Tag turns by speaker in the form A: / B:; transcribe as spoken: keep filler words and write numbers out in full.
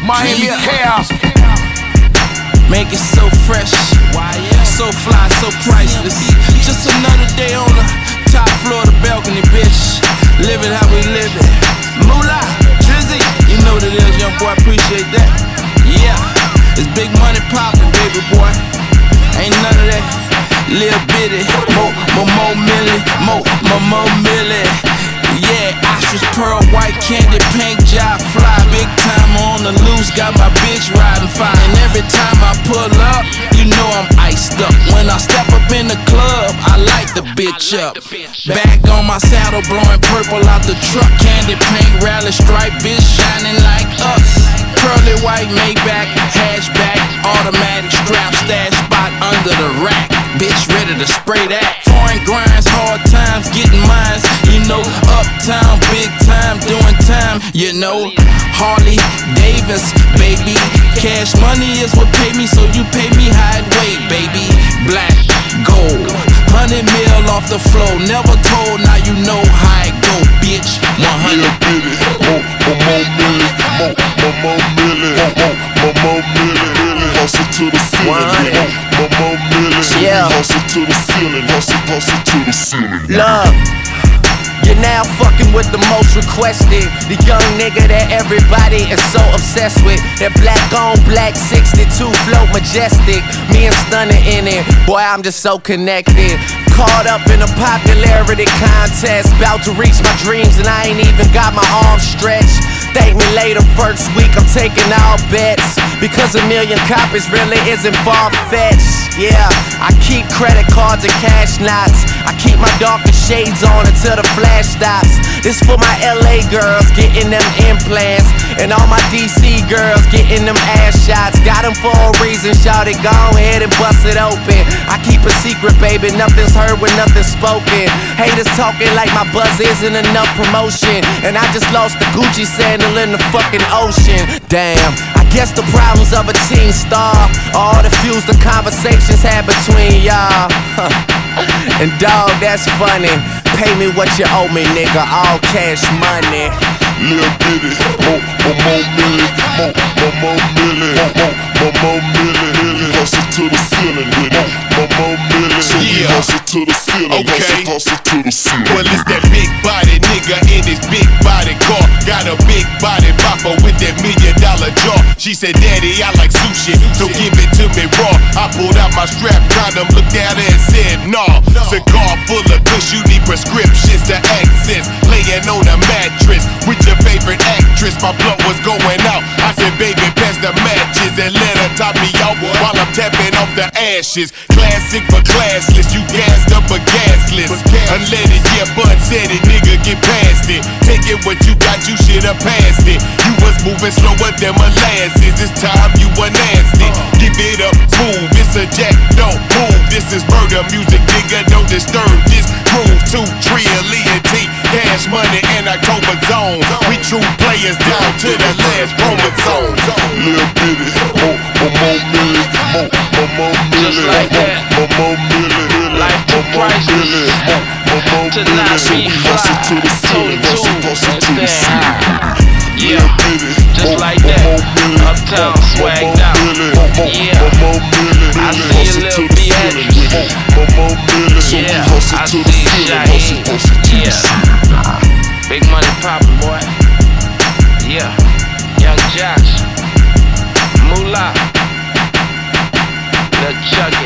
A: Miami
B: Yeah.
A: Chaos.
B: Make it so fresh, so fly, so priceless. Just another day on the top floor of the balcony, bitch. Live it how we live it. Moolah, Drizzy, you know what it is, young boy, appreciate that. Yeah, it's big money poppin', baby boy. Ain't none of that little bitty, mo, mo, mo, milli, mo, mo, mo, milli. Yeah, ostrich pearl, white candy, pink job fly. Big time on the loose, got my bitch riding fine. And every time I pull up, you know I'm iced up. When I step up in the club, I light the bitch up. Back on my saddle, blowing purple out the truck. Candy paint, rally stripe, bitch shining like us. Pearly white Maybach, hatchback, automatic strap, stash spot under the rack. Bitch ready to spray that. Foreign grinds, hard times, getting mines. You know, uptown, big time, doing time. You know, Harley Davis, baby. Cash money is what pay me, so you pay me high weight, baby. Black, gold, hundred mil off the floor. Never told, now you know how it go, bitch. One hundred.
C: More, more, more million, more, more, more million, more, more, more million. Hustle to the ceiling, more, more, more million.
D: Yeah.
C: Hustle to the ceiling, hustle, hustle to the ceiling.
D: Love. You're now fucking with the most requested. The young nigga that everybody is so obsessed with. That black on black sixty-two float majestic. Me and Stunner in it. Boy, I'm just so connected. Caught up in a popularity contest. About to reach my dreams and I ain't even got my arms stretched. Thank me later, first week I'm taking all bets. Because a million copies really isn't far-fetched. Yeah, I keep credit cards and cash knots. I keep my darkest shades on until the flash stops. This for my L A girls getting them implants. And all my D C girls getting them ass shots. Got them for a reason, shawty, go ahead and bust it open. I keep a secret, baby, nothing's heard when nothing's spoken. Haters talking like my buzz isn't enough promotion. And I just lost the Gucci sandal in the fucking ocean. Damn, I guess the problems of a teen star all the fuse the conversations had between y'all. And dog, that's funny. Pay me what you owe me, nigga, all cash money.
C: Little bitty, more, more, more million, more, more, more million, more, more, more million. Hustle to the ceiling with it, more, more million. So we hustle to the ceiling,
E: Okay.
C: hustle, hustle to the ceiling.
E: Well, it's that big body nigga in his big body car. Got a big body bopper with that million dollar jaw. She said, Daddy, I like sushi, so give it to me raw. I pulled out my strap condom, looked at her and said, Nah. Cigar full of kush, you need prescriptions to access. Laying on a mattress with your favorite actress. My blunt was going out. I said, baby, pass the matches and let her top me out while I'm tapping off the ashes. Classic but classless, you gassed up but gasless. Unleaded, yeah, Bud said it, nigga, get past it. Take it what you got, you should've passed it. You was moving slower than molasses. It's time you were nasty. Give it up, smooth, it's a jack, don't move. This is murder music, nigga, don't disturb this groove. Two trillion T, cash money and October zone. We true players down to the last chromosome.
C: Little bitty, more, more, more million, more, more, more million.
B: Just like that.
C: More, more million.
B: Life too priceless to not be fly. Told
C: hustle,
B: two,
C: hustle
B: and
C: to the
B: stay
C: ceiling.
B: high. Yeah, just like that. Uptown swagged out. Yeah, I see a little Beatrice. Yeah, I see Shaheed. Yeah, big money poppin', boy. Yeah, Young Josh, Moolah, Lil Chuck